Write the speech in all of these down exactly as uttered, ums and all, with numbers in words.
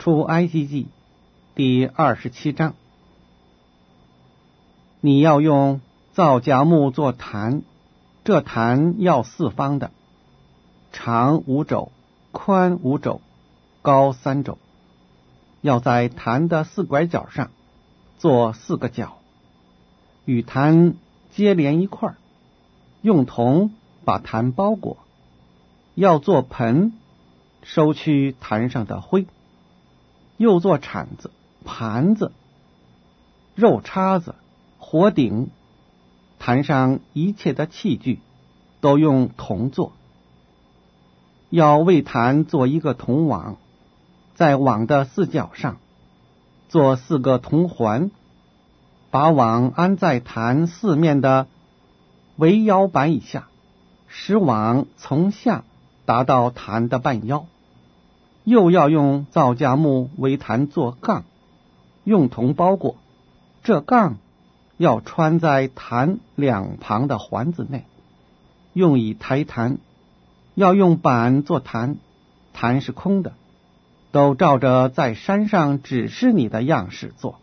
出埃及记第二十七章。你要用皂荚木做坛，这坛要四方的，长五肘，宽五肘，高三肘。要在坛的四拐角上做四个角，与坛接连一块，用铜把坛包裹。要做盆，收去坛上的灰；又做铲子、盘子、肉叉子、火鼎，坛上一切的器具都用铜做。要为坛做一个铜网，在网的四角上做四个铜环，把网安在坛四面的围腰板以下，使网从下达到坛的半腰。又要用皂荚木为坛做杠，用铜包裹。这杠要穿在坛两旁的环子内，用以抬坛。要用板做坛，坛是空的，都照着在山上指示你的样式做。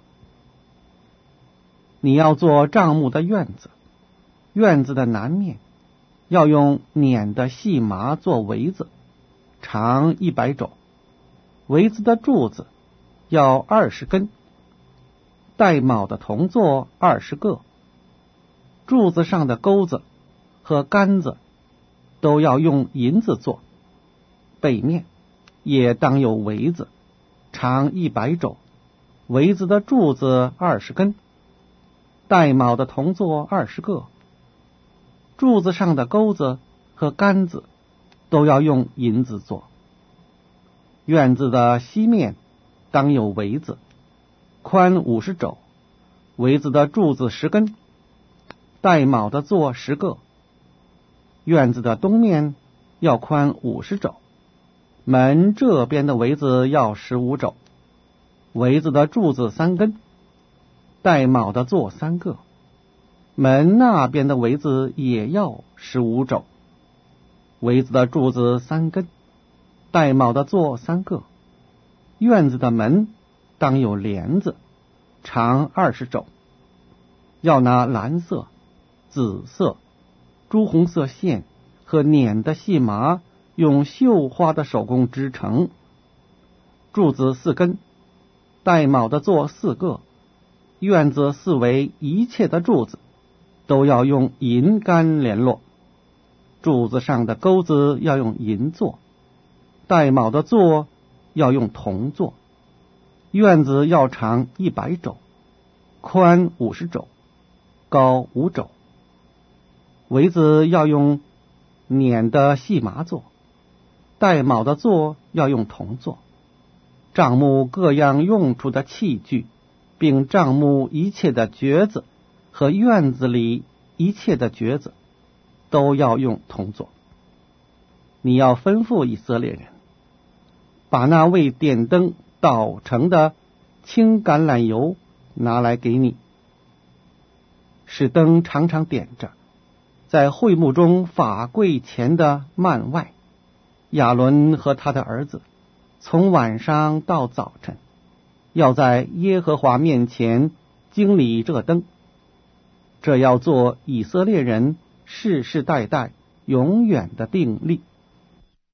你要做帐幕的院子，院子的南面要用捻的细麻做围子，长一百肘。围子的柱子要二十根，带卯的铜座二十个。柱子上的钩子和杆子都要用银子做。北面也当有围子，长一百肘。围子的柱子二十根，带卯的铜座二十个。柱子上的钩子和杆子都要用银子做。院子的西面当有围子，宽五十肘。围子的柱子十根，带卯的座十个。院子的东面要宽五十肘，门这边的围子要十五肘。围子的柱子三根，带卯的座三个。门那边的围子也要十五肘。围子的柱子三根，带卯的座三个。院子的门当有帘子，长二十肘。要拿蓝色、紫色、朱红色线和捻的细麻，用绣花的手工织成。柱子四根，带卯的座四个。院子四围一切的柱子都要用银杆联络。柱子上的钩子要用银做，带卯的座要用铜做。院子要长一百肘，宽五十肘，高五肘。围子要用捻的细麻做，带卯的座要用铜做。帐幕各样用处的器具，并帐幕一切的橛子和院子里一切的橛子，都要用铜做。你要吩咐以色列人，把那为点灯捣成的青橄榄油拿来给你，使灯常常点着，在会幕中法柜前的幔外。亚伦和他的儿子从晚上到早晨，要在耶和华面前经理这灯。这要做以色列人世世代代永远的定例。